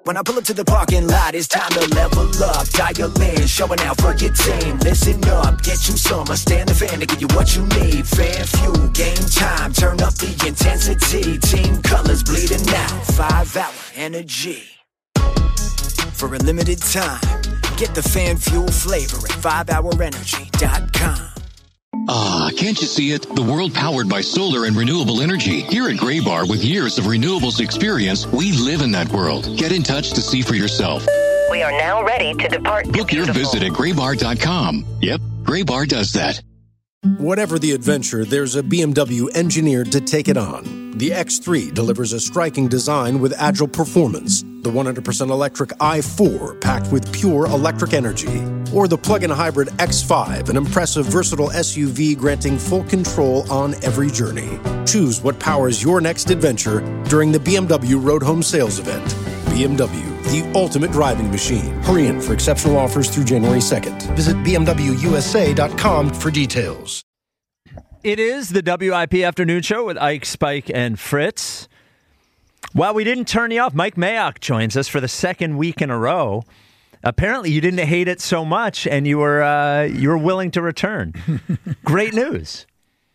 When I pull up to the parking lot, it's time to level up. Dial in, showing out for your team. Listen up, get you some. Stand the fan to give you what you need. Fan fuel, game time, turn up the intensity. Team colors bleeding out, 5-hour energy. For a limited time, get the fan fuel flavor at 5hourenergy.com. Ah, can't you see it? The world powered by solar and renewable energy. Here at Graybar, with years of renewables experience, we live in that world. Get in touch to see for yourself. We are now ready to depart. Book your visit at graybar.com. Yep, Graybar does that. Whatever the adventure, there's a BMW engineered to take it on. The X3 delivers a striking design with agile performance. The 100% electric i4 packed with pure electric energy. Or the plug-in hybrid X5, an impressive, versatile SUV granting full control on every journey. Choose what powers your next adventure during the BMW Road Home Sales Event. BMW, the ultimate driving machine. Hurry in for exceptional offers through January 2nd. Visit BMWUSA.com for details. It is the WIP Afternoon Show with Ike, Spike, and Fritz. Well, we didn't turn you off. Mike Mayock joins us for the second week in a row. Apparently, you didn't hate it so much, and you were willing to return. Great news.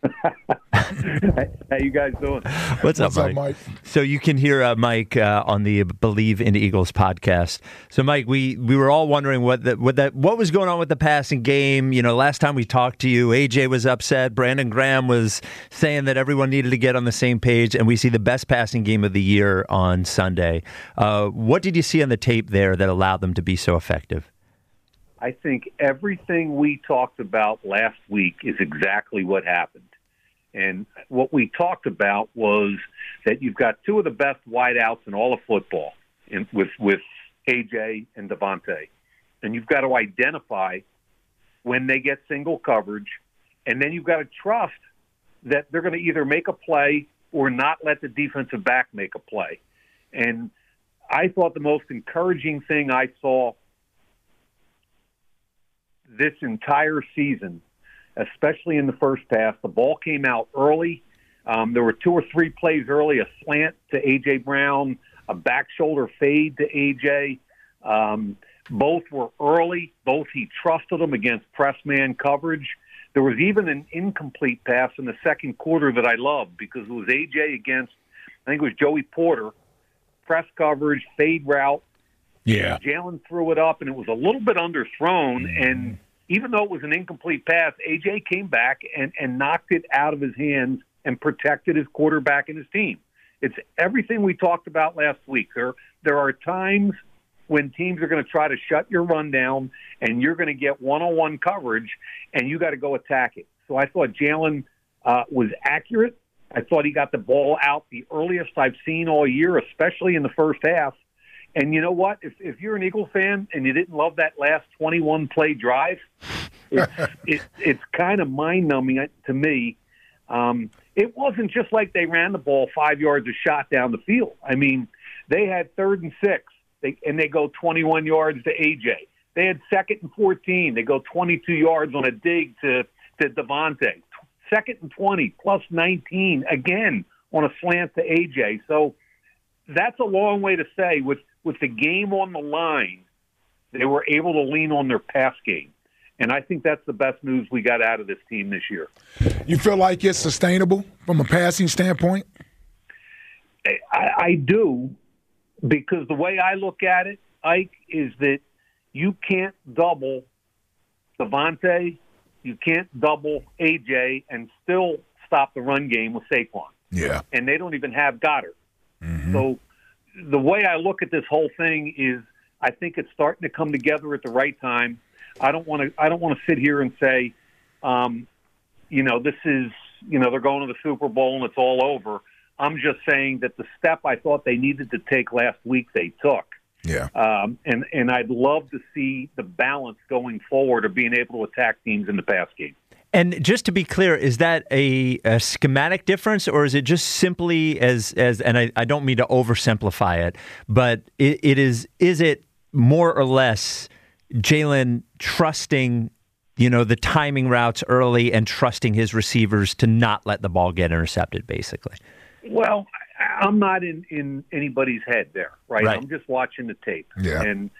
How you guys doing? What's up, Mike? So you can hear Mike on the Believe in Eagles podcast. So, Mike, we were all wondering what was going on with the passing game. You know, last time we talked to you, AJ was upset. Brandon Graham was saying that everyone needed to get on the same page, and we see the best passing game of the year on Sunday. What did you see on the tape there that allowed them to be so effective? I think everything we talked about last week is exactly what happened. And what we talked about was that you've got two of the best wideouts in all of football with AJ and Devontae. And you've got to identify when they get single coverage, and then you've got to trust that they're going to either make a play or not let the defensive back make a play. And I thought the most encouraging thing I saw this entire season, especially in the first half, the ball came out early. There were 2 or 3 plays early, a slant to A.J. Brown, a back shoulder fade to A.J. Both were early. Both he trusted them against press man coverage. There was even an incomplete pass in the second quarter that I loved because it was A.J. against, I think it was Joey Porter, press coverage, fade route. Yeah. Jalen threw it up, and it was a little bit underthrown, and even though it was an incomplete pass, A.J. came back and knocked it out of his hands and protected his quarterback and his team. It's everything we talked about last week. There are times when teams are going to try to shut your run down, and you're going to get one-on-one coverage, and you got to go attack it. So I thought Jalen was accurate. I thought he got the ball out the earliest I've seen all year, especially in the first half. And you know what? If you're an Eagle fan and you didn't love that last 21-play drive, it's kind of mind-numbing to me. It wasn't just like they ran the ball 5 yards a shot down the field. I mean, they had 3rd and 6, and they go 21 yards to A.J. They had 2nd and 14. They go 22 yards on a dig to Devontae. 2nd and 20, plus 19, again, on a slant to A.J. So that's a long way to say with the game on the line, they were able to lean on their pass game. And I think that's the best news we got out of this team this year. You feel like it's sustainable from a passing standpoint? I do, because the way I look at it, Ike, is that you can't double Devontae, you can't double A.J. and still stop the run game with Saquon. Yeah. And they don't even have Goddard. Mm-hmm. So the way I look at this whole thing is I think it's starting to come together at the right time. I don't want to sit here and say, this is, they're going to the Super Bowl and it's all over. I'm just saying that the step I thought they needed to take last week, they took. Yeah. And I'd love to see the balance going forward of being able to attack teams in the pass game. And just to be clear, is that a schematic difference, or is it just simply as and I don't mean to oversimplify it, but is it more or less Jalen trusting, the timing routes early and trusting his receivers to not let the ball get intercepted, basically? Well, I'm not in anybody's head there, right? I'm just watching the tape. Yeah. And,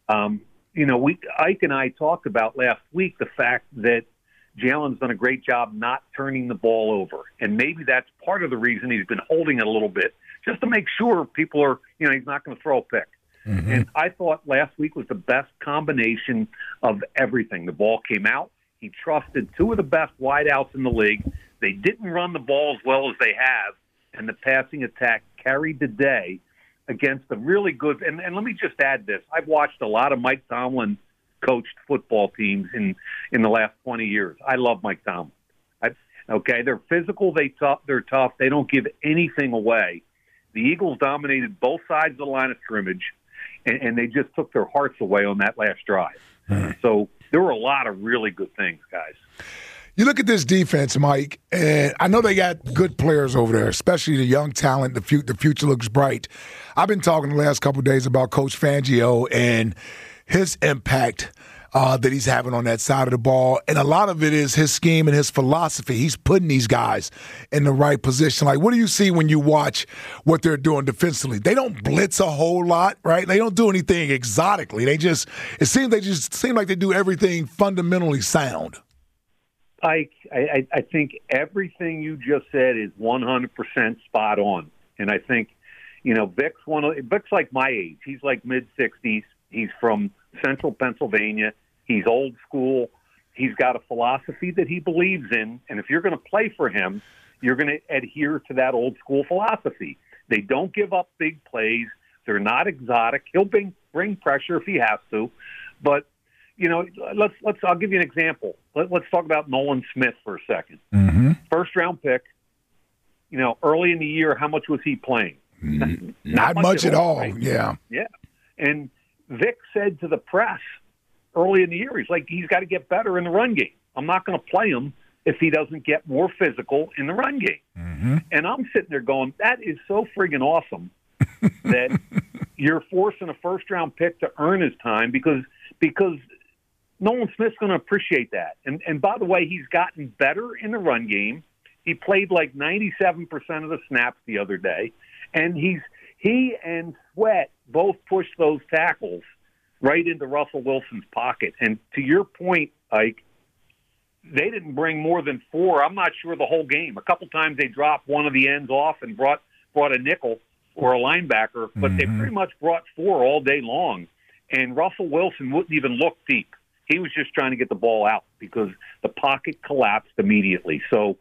Ike and I talked about last week the fact that Jalen's done a great job not turning the ball over. And maybe that's part of the reason he's been holding it a little bit, just to make sure people are, he's not going to throw a pick. Mm-hmm. And I thought last week was the best combination of everything. The ball came out. He trusted two of the best wideouts in the league. They didn't run the ball as well as they have, and the passing attack carried the day against the really good. And let me just add this. I've watched a lot of Mike Tomlin coached football teams in the last 20 years. I love Mike Tomlin. They're physical. They're tough. They don't give anything away. The Eagles dominated both sides of the line of scrimmage, and they just took their hearts away on that last drive. So there were a lot of really good things, guys. You look at this defense, Mike, and I know they got good players over there, especially the young talent. The future looks bright. I've been talking the last couple of days about Coach Fangio and his impact that he's having on that side of the ball. And a lot of it is his scheme and his philosophy. He's putting these guys in the right position. Like, what do you see when you watch what they're doing defensively? They don't blitz a whole lot, right? They don't do anything exotically. It seems like they do everything fundamentally sound. I think everything you just said is 100% spot on. And I think, Vic's like my age. He's like mid-60s. He's from central Pennsylvania. He's old school. He's got a philosophy that he believes in. And if you're going to play for him, you're going to adhere to that old school philosophy. They don't give up big plays. They're not exotic. He'll bring pressure if he has to. But, I'll give you an example. Let's talk about Nolan Smith for a second. Mm-hmm. First round pick, early in the year, how much was he playing? Not much at all. Right? Yeah. And Vic said to the press early in the year, he's got to get better in the run game. I'm not going to play him if he doesn't get more physical in the run game. Mm-hmm. And I'm sitting there going, that is so friggin' awesome that you're forcing a first-round pick to earn his time because Nolan Smith's going to appreciate that. And by the way, he's gotten better in the run game. He played like 97% of the snaps the other day. And he and Sweat both pushed those tackles right into Russell Wilson's pocket. And to your point, Ike, they didn't bring more than 4. I'm not sure the whole game. A couple times they dropped one of the ends off and brought a nickel or a linebacker, but they pretty much brought 4 all day long. And Russell Wilson wouldn't even look deep. He was just trying to get the ball out because the pocket collapsed immediately. So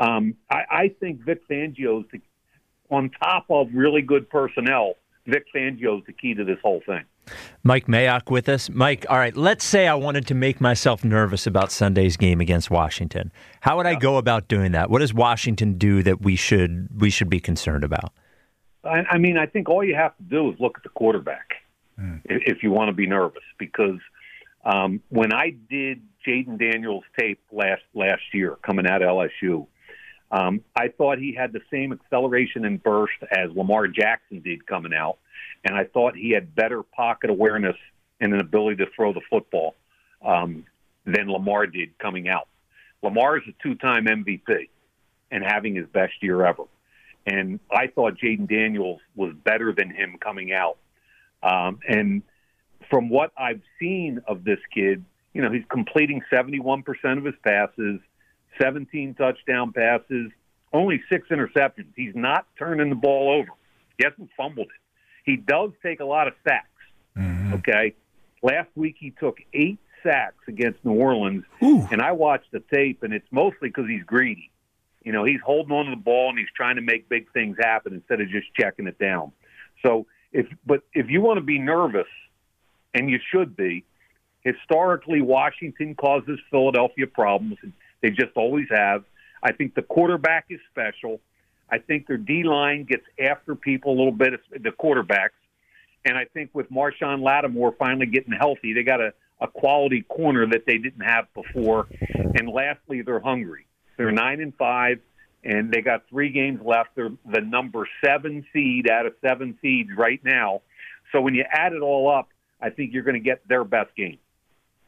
I think Vic Fangio's on top of really good personnel. Vic Fangio's the key to this whole thing. Mike Mayock with us. Mike, all right, let's say I wanted to make myself nervous about Sunday's game against Washington. How would I go about doing that? What does Washington do that we should be concerned about? I think all you have to do is look at the quarterback if you want to be nervous, because when I did Jaden Daniels' tape last year coming out of LSU, I thought he had the same acceleration and burst as Lamar Jackson did coming out, and I thought he had better pocket awareness and an ability to throw the football than Lamar did coming out. Lamar is a 2-time MVP and having his best year ever. And I thought Jaden Daniels was better than him coming out. And from what I've seen of this kid, he's completing 71% of his passes, 17 touchdown passes, only 6 interceptions. He's not turning the ball over. He hasn't fumbled it. He does take a lot of sacks, okay? Last week he took 8 sacks against New Orleans, and I watched the tape, and it's mostly because he's greedy. He's holding on to the ball, and he's trying to make big things happen instead of just checking it down. So if you want to be nervous, and you should be, historically Washington causes Philadelphia problems. They just always have. I think the quarterback is special. I think their D-line gets after people a little bit, the quarterbacks. And I think with Marshawn Lattimore finally getting healthy, they got a quality corner that they didn't have before. And lastly, they're hungry. They're 9-5, and they got 3 games left. They're the number 7 seed out of 7 seeds right now. So when you add it all up, I think you're going to get their best game.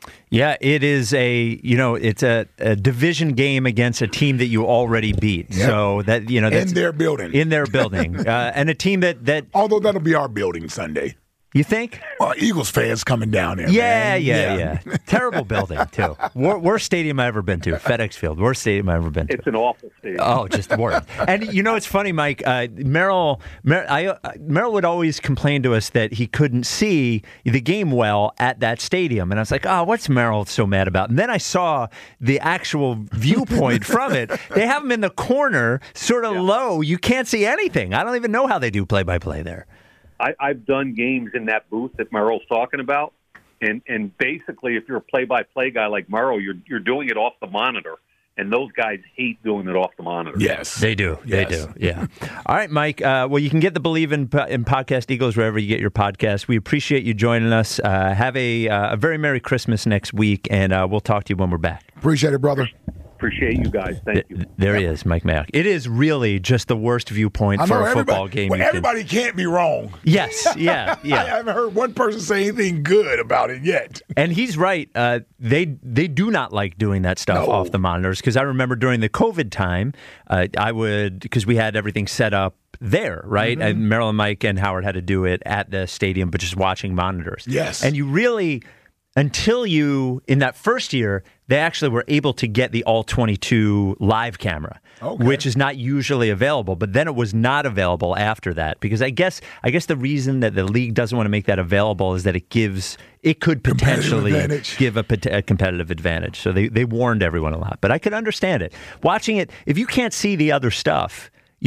Yeah, it is it's a division game against a team that you already beat. Yep. So that that's in their building, and a team that although that'll be our building Sunday. You think? Well, Eagles fans coming down there. Yeah. Terrible building too. Worst stadium I've ever been to. FedEx Field. Worst stadium I've ever been to. It's an awful stadium. Oh, just the worst. And it's funny, Mike. Merrill would always complain to us that he couldn't see the game well at that stadium, and I was like, "Oh, what's Merrill so mad about?" And then I saw the actual viewpoint from it. They have him in the corner, sort of low. You can't see anything. I don't even know how they do play-by-play there. I've done games in that booth that Merrill's talking about, and basically, if you're a play-by-play guy like Merrill, you're doing it off the monitor, and those guys hate doing it off the monitor. Yes, they do. Yes. They do. Yeah. All right, Mike. Well, you can get the Believe in Podcast Eagles wherever you get your podcast. We appreciate you joining us. Have a very Merry Christmas next week, and we'll talk to you when we're back. Appreciate it, brother. Appreciate you guys. Thank you. There he is, Mike Mayock. It is really just the worst viewpoint for a football game. Well, everybody can't be wrong. Yes, yeah. I haven't heard one person say anything good about it yet. And he's right. They do not like doing that stuff off the monitors, because I remember during the COVID time, because we had everything set up there, right? Mm-hmm. And Merrill and Mike and Howard had to do it at the stadium, but just watching monitors. Yes. And you really, until in that first year, they actually were able to get the All-22 live camera, which is not usually available. But then it was not available after that, because I guess the reason that the league doesn't want to make that available is that it could potentially give a competitive advantage. So they warned everyone a lot. But I could understand it. Watching it, if you can't see the other stuff,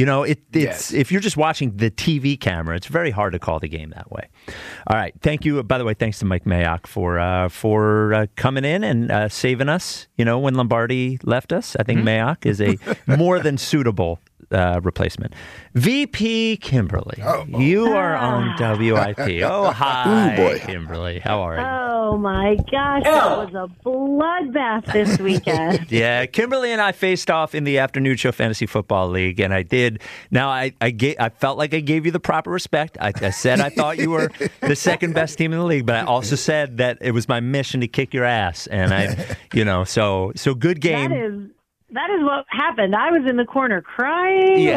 if you're just watching the TV camera, it's very hard to call the game that way. All right. Thank you. By the way, thanks to Mike Mayock for coming in and saving us. When Lombardi left us, I think Mayock is a more than suitable replacement. VP Kimberly, you are on WIP. Oh, hi, boy. Kimberly. How are you? Oh, my gosh. That was a bloodbath this weekend. Yeah, Kimberly and I faced off in the Afternoon Show Fantasy Football League, and I did. Now, I felt like I gave you the proper respect. I said I thought you were the second best team in the league, but I also said that it was my mission to kick your ass, and so good game. That is what happened. I was in the corner crying. Yeah.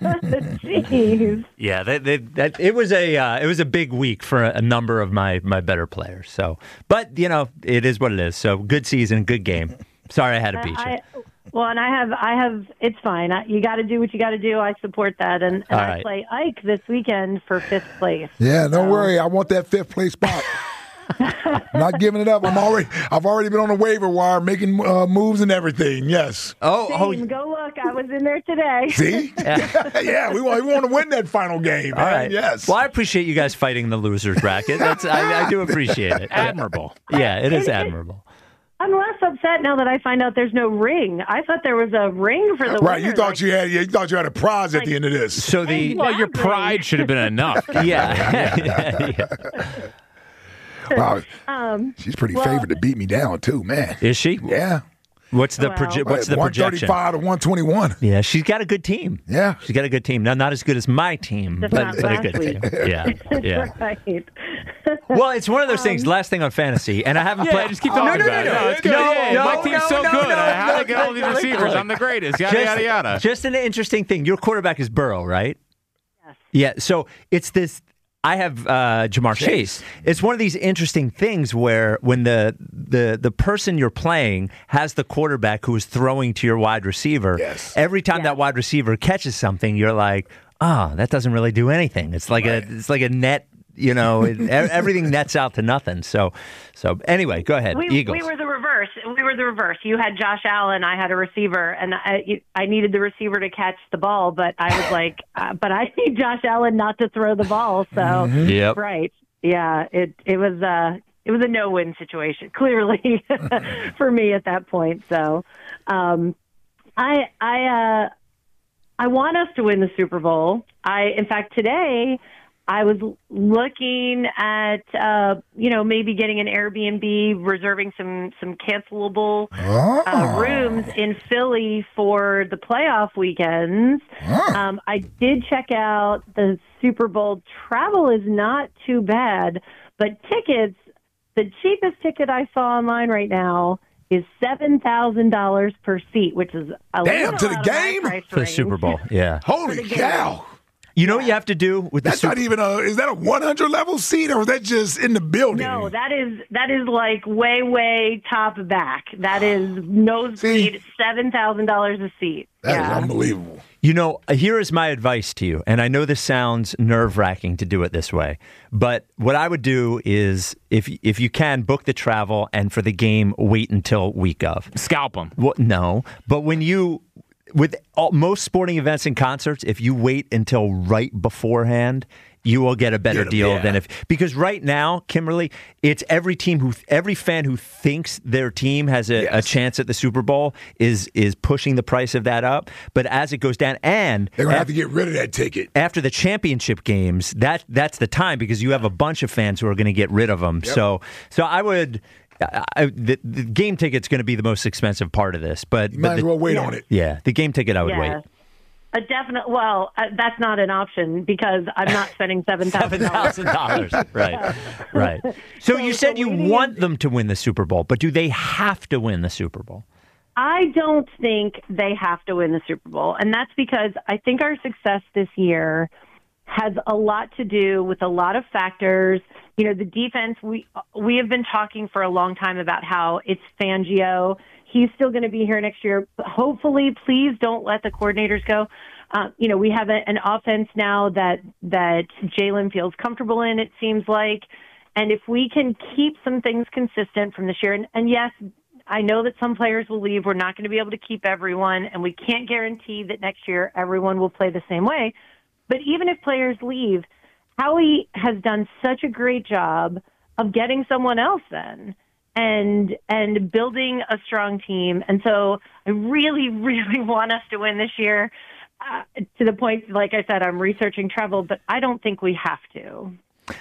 Jeez. Yeah, it was a big week for a number of my better players. So, but it is what it is. So, good season, good game. Sorry, I had to beat you. And I have. It's fine. You got to do what you got to do. I support that, and I play Ike this weekend for 5th place. Yeah, don't worry. I want that 5th place spot. Not giving it up. I've already been on the waiver wire making moves and everything. Yes. Go look. I was in there today. See? Yeah, we want to win that final game. All right. Yes. Well, I appreciate you guys fighting the losers bracket. I do appreciate it. Admirable. Yeah, it is admirable. I'm less upset now that I find out there's no ring. I thought there was a ring for the winner. Right, you thought you had a prize at the end of this. So your pride should have been enough. Yeah. Wow, she's pretty favored to beat me down too, man. Is she? Yeah. What's the projection? 135 to 121. Yeah, she's got a good team. Yeah, she's got a good team. Now, not as good as my team, but a good team. Yeah. Right. Well, it's one of those things. Last thing on fantasy, and I haven't played. Just keep talking about it. No, my team's so good. How do I get all these receivers? I'm the greatest. Yada yada. Just an interesting thing. Your quarterback is Burrow, right? Yes. Yeah. So it's this. I have Jamar Chase. It's one of these interesting things where when the person you're playing has the quarterback who is throwing to your wide receiver, every time that wide receiver catches something, you're like, that doesn't really do anything. It's like a net. Everything nets out to nothing. So anyway, go ahead. Eagles. We were the reverse. You had Josh Allen. I had a receiver, and I needed the receiver to catch the ball, but I was like, but I need Josh Allen not to throw the ball. So right, yeah, it was a no-win situation clearly for me at that point. So I want us to win the Super Bowl. In fact, today I was looking at, maybe getting an Airbnb, reserving some cancelable rooms in Philly for the playoff weekends. I did check out the Super Bowl. Travel is not too bad, but tickets, The cheapest ticket I saw online right now is $7,000 per seat, which is a damn, to the game? For the Super Bowl, yeah. Holy cow. You know what you have to do with that's not even is that a 100 level seat or is that just in the building? No, that is like way top back. That is nosebleed, $7,000 a seat. That is unbelievable. You know, here is my advice to you, and I know this sounds nerve-wracking to do it this way, but what I would do is, if you can, book the travel, and for the game, wait until week of. Scalp them. Well, no, but with most sporting events and concerts, if you wait until right beforehand, you will get a better deal than because right now, Kimberly, it's every fan who thinks their team has a chance at the Super Bowl is pushing the price of that up. But as it goes down, and they're going to have to get rid of that ticket after the championship games. That's the time because you have a bunch of fans who are going to get rid of them. Yep. So I would. The game ticket's going to be the most expensive part of this, but you might as well wait on it. Yeah, the game ticket I would wait. A definite. Well, that's not an option because I'm not spending $7,000. Right. So you said you want them to win the Super Bowl, but do they have to win the Super Bowl? I don't think they have to win the Super Bowl, and that's because I think our success this year has a lot to do with a lot of factors. You know, the defense. We have been talking for a long time about how it's Fangio. He's still going to be here next year. Hopefully, please don't let the coordinators go. We have an offense now that Jalen feels comfortable in, it seems like. And if we can keep some things consistent from this year, and yes, I know that some players will leave. We're not going to be able to keep everyone, and we can't guarantee that next year everyone will play the same way. But even if players leave, Howie has done such a great job of getting someone else in. And building a strong team. And so I really, really want us to win this year to the point, like I said, I'm researching travel, but I don't think we have to.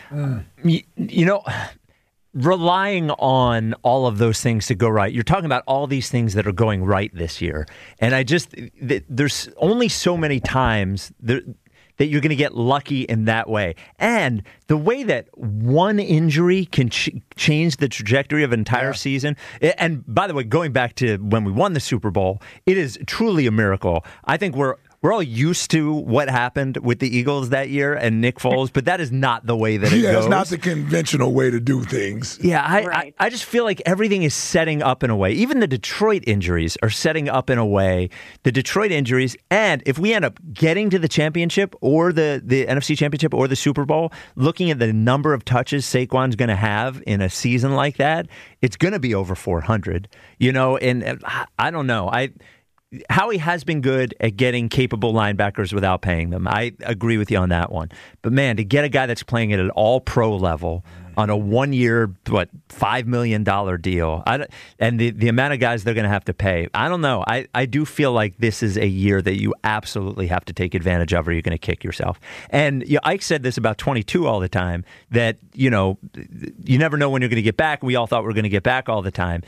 You know, relying on all of those things to go right, you're talking about all these things that are going right this year. And there's only so many times that you're going to get lucky in that way. And the way that one injury can change the trajectory of an entire season. And by the way, going back to when we won the Super Bowl, it is truly a miracle. I think we're all used to what happened with the Eagles that year and Nick Foles, but that is not the way that it goes. It's not the conventional way to do things. Yeah, I just feel like everything is setting up in a way. Even the Detroit injuries are setting up in a way. The Detroit injuries, and if we end up getting to the championship or the NFC Championship or the Super Bowl, looking at the number of touches Saquon's going to have in a season like that, it's going to be over 400. You know, and I don't know. Howie has been good at getting capable linebackers without paying them. I agree with you on that one. But, man, to get a guy that's playing at an all-pro level on a one-year, $5 million deal, and the amount of guys they're going to have to pay, I don't know. I do feel like this is a year that you absolutely have to take advantage of or you're going to kick yourself. And Ike said this about 22 all the time, that, you never know when you're going to get back. We all thought we were going to get back all the time.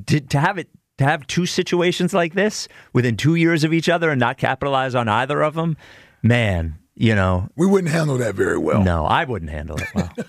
To have two situations like this within 2 years of each other and not capitalize on either of them, man, we wouldn't handle that very well. No, I wouldn't handle it well.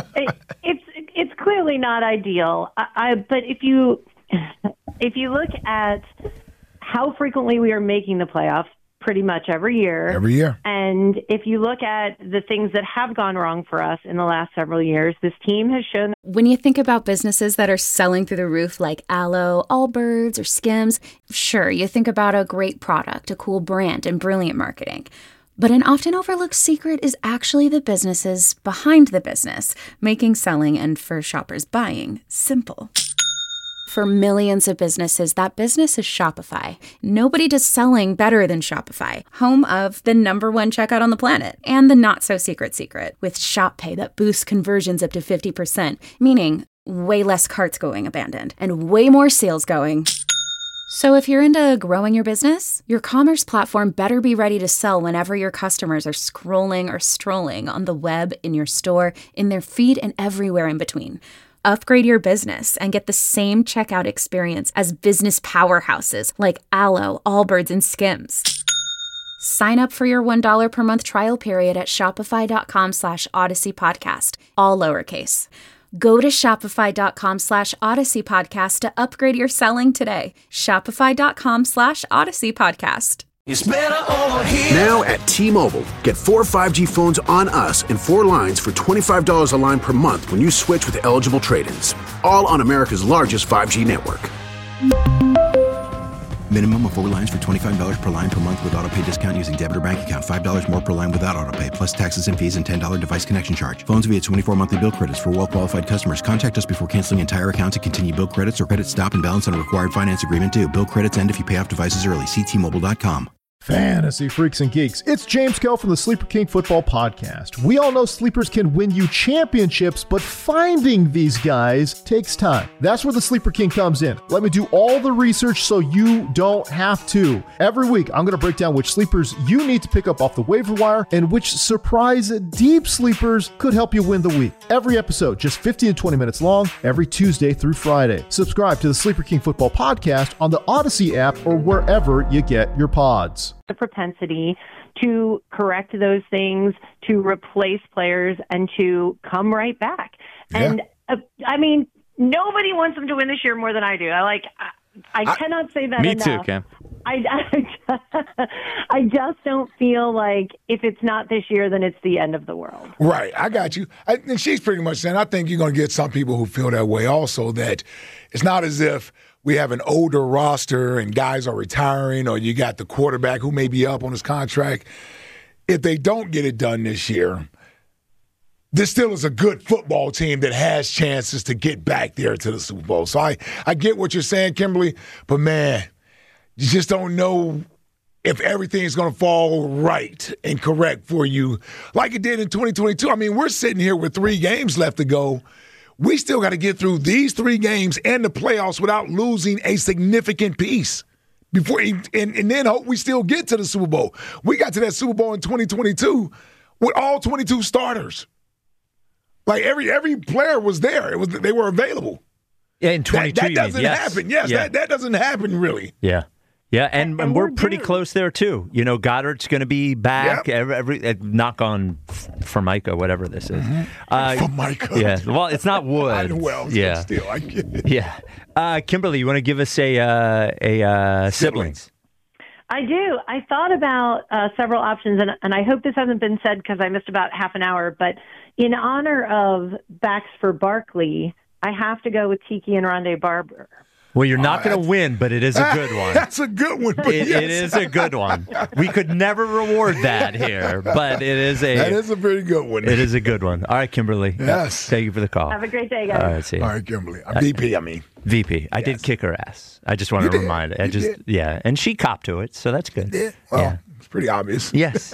It's clearly not ideal. But if you look at how frequently we are making the playoffs, pretty much every year. And if you look at the things that have gone wrong for us in the last several years, this team has shown. When you think about businesses that are selling through the roof like Aloe, Allbirds, or Skims, sure, you think about a great product, a cool brand, and brilliant marketing. But an often overlooked secret is actually the businesses behind the business, making selling and for shoppers buying simple. For millions of businesses, that business is Shopify. Nobody does selling better than Shopify, home of the #1 checkout on the planet and the not-so-secret secret with Shop Pay that boosts conversions up to 50%, meaning way less carts going abandoned and way more sales going. So if you're into growing your business, your commerce platform better be ready to sell whenever your customers are scrolling or strolling on the web, in your store, in their feed, and everywhere in between. Upgrade your business and get the same checkout experience as business powerhouses like Aloe, Allbirds, and Skims. Sign up for your $1 per month trial period at shopify.com/Odyssey podcast, all lowercase. Go to shopify.com/Odyssey Podcast to upgrade your selling today. Shopify.com/Odyssey Podcast. It's better over here. Now at T-Mobile, get 4 5G phones on us and 4 lines for $25 a line per month when you switch with eligible trade-ins. All on America's largest 5G network. Minimum of 4 lines for $25 per line per month with autopay discount using debit or bank account. $5 more per line without autopay, plus taxes and fees and $10 device connection charge. Phones via 24 monthly bill credits for well-qualified customers. Contact us before canceling entire account to continue bill credits or credit stop and balance on a required finance agreement due. Bill credits end if you pay off devices early. See T-Mobile.com. Fantasy freaks and geeks, it's James Kell from the Sleeper King Football Podcast. We all know sleepers can win you championships, but finding these guys takes time. That's where the Sleeper King comes in. Let me do all the research so you don't have to. Every week, I'm going to break down which sleepers you need to pick up off the waiver wire and which surprise deep sleepers could help you win the week. Every episode, just 15 to 20 minutes long, every Tuesday through Friday. Subscribe to the Sleeper King Football Podcast on the Odyssey app or wherever you get your pods. The propensity to correct those things, to replace players, and to come right back. Yeah. And I mean, nobody wants them to win this year more than I do. I cannot say that enough. Me too, Kim. I just don't feel like if it's not this year, then it's the end of the world. Right. I got you. And she's pretty much saying, I think you're going to get some people who feel that way also, that it's not as if we have an older roster and guys are retiring, or you got the quarterback who may be up on his contract. If they don't get it done this year, this still is a good football team that has chances to get back there to the Super Bowl. So I get what you're saying, Kimberly, but man, you just don't know if everything's going to fall right and correct for you like it did in 2022. I mean, we're sitting here with 3 games left to go. We still got to get through these 3 games and the playoffs without losing a significant piece before, and then hope we still get to the Super Bowl. We got to that Super Bowl in 2022 with all 22 starters. Like every player was there. They were available. Yeah, in 22. That doesn't happen. Yes, yeah. that doesn't happen really. Yeah. Yeah, and we're pretty close there, too. You know, Goddard's going to be back. Yep. Every knock on Formica, whatever this is. Formica. Yeah, well, it's not wood. Still, I get it. Yeah. Kimberly, you want to give us a siblings? I do. I thought about several options, and I hope this hasn't been said because I missed about half an hour, but in honor of backs for Barkley, I have to go with Tiki and Rondé Barber. Well, you're not going to win, but it is a good one. That's a good one. It is a good one. We could never reward that here, but it is a... That is a pretty good one. It is a good one. All right, Kimberly. Yes. Thank you for the call. Have a great day, guys. All right, see you. All right, Kimberly. VP, I mean. VP. I did kick her ass. I just want to remind her. Yeah, and she copped to it, so that's good. Yeah. Well, it's pretty obvious. Yes.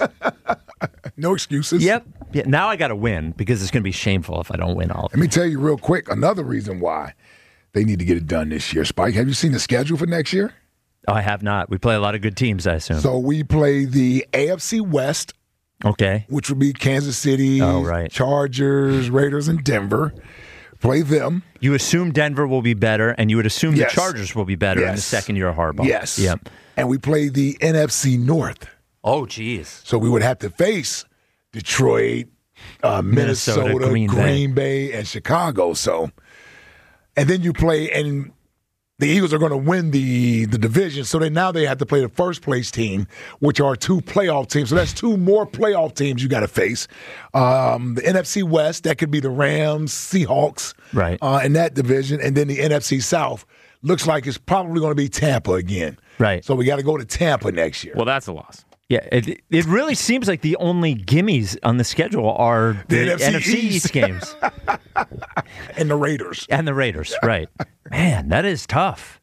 No excuses. Yep. Yeah, now I got to win because it's going to be shameful if I don't win all of them. Let me tell you real quick, another reason why they need to get it done this year. Spike, have you seen the schedule for next year? Oh, I have not. We play a lot of good teams, I assume. So we play the AFC West. Okay. Which would be Kansas City, Chargers, Raiders, and Denver. Play them. You assume Denver will be better, and you would assume the Chargers will be better in the second year of Harbaugh. Yes. Yep. And we play the NFC North. Oh, geez. So we would have to face Detroit, Minnesota, Green Bay, and Chicago. So... And then you play, and the Eagles are going to win the division. So now they have to play the first place team, which are 2 playoff teams. So that's 2 more playoff teams you got to face. The NFC West, that could be the Rams, Seahawks, right, in that division. And then the NFC South looks like it's probably going to be Tampa again. Right. So we got to go to Tampa next year. Well, that's a loss. Yeah, it really seems like the only gimmies on the schedule are the NFC East games. And the Raiders. Right. Man, that is tough.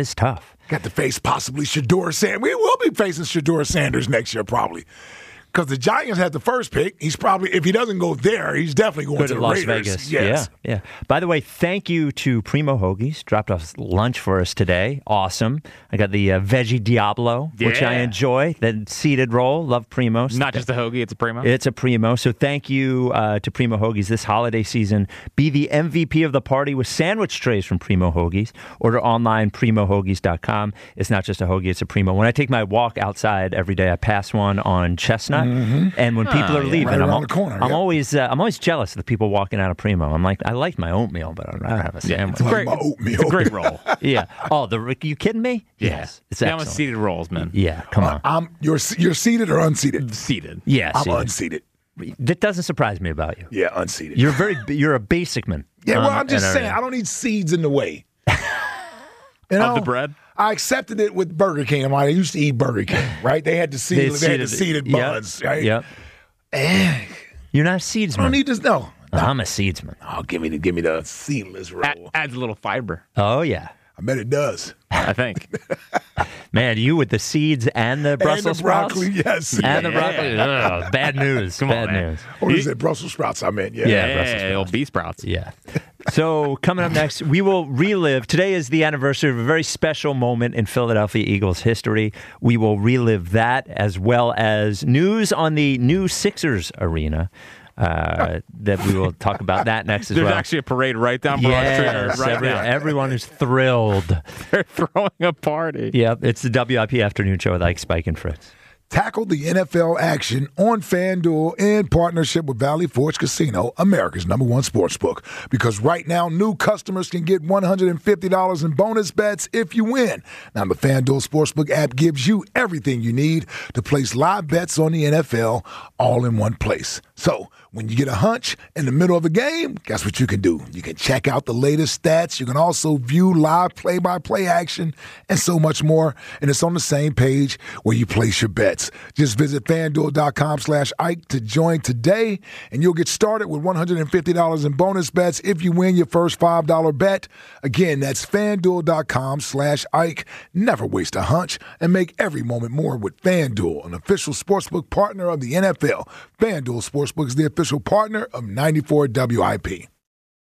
Got to face possibly Shedeur Sanders. We will be facing Shedeur Sanders next year probably. Because the Giants had the first pick. He's probably, if he doesn't go there, he's definitely going to the Las Raiders. Vegas. Yes. Yeah. By the way, thank you to Primo Hoagies. Dropped off lunch for us today. Awesome. I got the Veggie Diablo, which I enjoy. The seeded roll. Love Primo's. Not just a hoagie, it's a Primo. It's a Primo. So thank you to Primo Hoagies this holiday season. Be the MVP of the party with sandwich trays from Primo Hoagies. Order online, primohoagies.com. It's not just a hoagie, it's a Primo. When I take my walk outside every day, I pass one on Chestnut. And when people are leaving, right around the corner. I'm always jealous of the people walking out of Primo. I'm like, I like my oatmeal, but I'd rather have a sandwich. It's my oatmeal. It's a great roll. Yeah. Oh, you kidding me? Yes. It's I'm excellent. with seated rolls, man. Yeah, come on. You're seated or unseated? Seated. Yeah, I'm seated. unseated. That doesn't surprise me about you. Yeah, unseated. You're a basic man. Yeah, well, I'm just saying, I don't need seeds in the way. You know, Of the bread? I accepted it with Burger King. I used to eat Burger King, right? They had the seeded buns, right? Yep. You're not a seedsman. I don't need this. No. I'm a seedsman. Oh, give me the seedless roll. Adds a little fiber. Oh yeah. I bet it does. I think. Man, you with the seeds and the Brussels broccoli, sprouts? yes. And the broccoli. Ugh, bad news. Bad news. Or is it Brussels sprouts? I meant, yeah. Yeah, old bee sprouts. Yeah. So coming up next, we will relive. Today is the anniversary of a very special moment in Philadelphia Eagles history. We will relive that as well as news on the new Sixers arena. That we will talk about that next as well. There's actually a parade right down Broad Street. Right now. Everyone is thrilled. They're throwing a party. Yep, it's the WIP Afternoon Show with Ike, Spike, and Fritz. Tackle the NFL action on FanDuel in partnership with Valley Forge Casino, America's #1 sportsbook. Because right now, new customers can get $150 in bonus bets if you win. Now, the FanDuel Sportsbook app gives you everything you need to place live bets on the NFL all in one place. So, when you get a hunch in the middle of a game, guess what you can do? You can check out the latest stats. You can also view live play-by-play action and so much more. And it's on the same page where you place your bets. Just visit FanDuel.com/Ike to join today, and you'll get started with $150 in bonus bets if you win your first $5 bet. Again, that's FanDuel.com/Ike. Never waste a hunch and make every moment more with FanDuel, an official sportsbook partner of the NFL. FanDuel Sportsbook is the official partner of 94 WIP.